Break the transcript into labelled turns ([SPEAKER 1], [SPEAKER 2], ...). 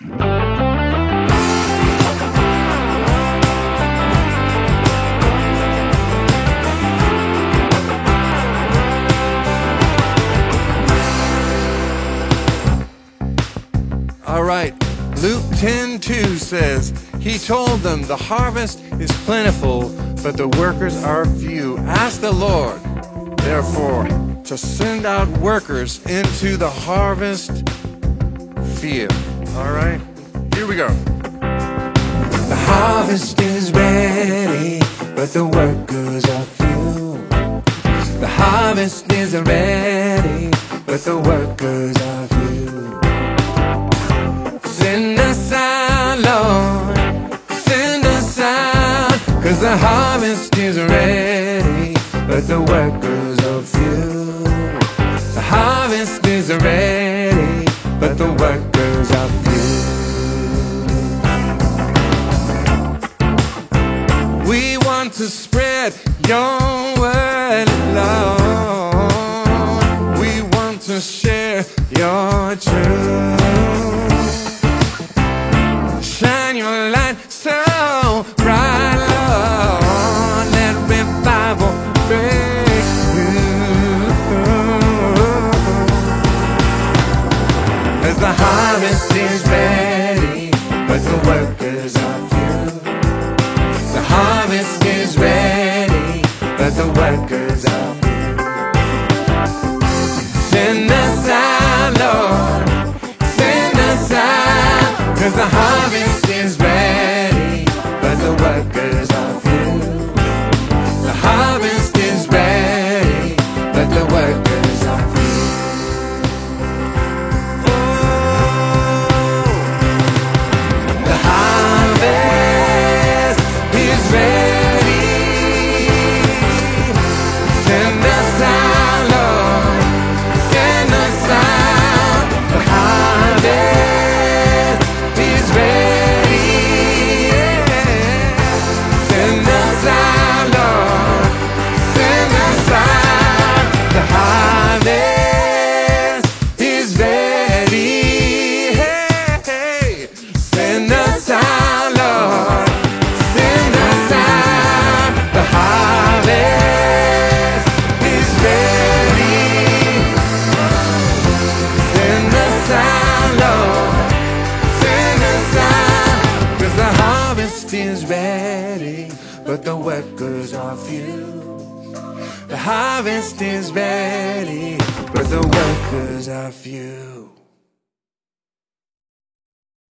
[SPEAKER 1] All right, Luke 10:2 says, He told them, the harvest is plentiful, but the workers are few. Ask the Lord, therefore, to send out workers into the harvest field. All right, here we go. The harvest is ready, but the workers are few. The harvest is ready, but the workers are few. Send us out, Lord, send us out, 'cause the harvest is ready, but the workers are few. The harvest is ready, but the workers are few. We want to spread your word, Lord. We want to share your truth. Shine your light so bright, Lord. Let revival break through. As the harvest is ready, but the workers are few. The harvest is ready, but the workers are few. Send us out, Lord, send us out, 'cause the harvest is ready, but the workers are few. The harvest is ready, but the workers are few. The harvest is ready. Send us out, Lord, send us out. The harvest is ready. Send us out, Lord, send us out. The harvest is ready. Send us out, Lord, send us out. The harvest is ready. Send us out, Lord, send us out, 'cause the harvest is ready, but the workers are few. The harvest is ready, but the workers are few.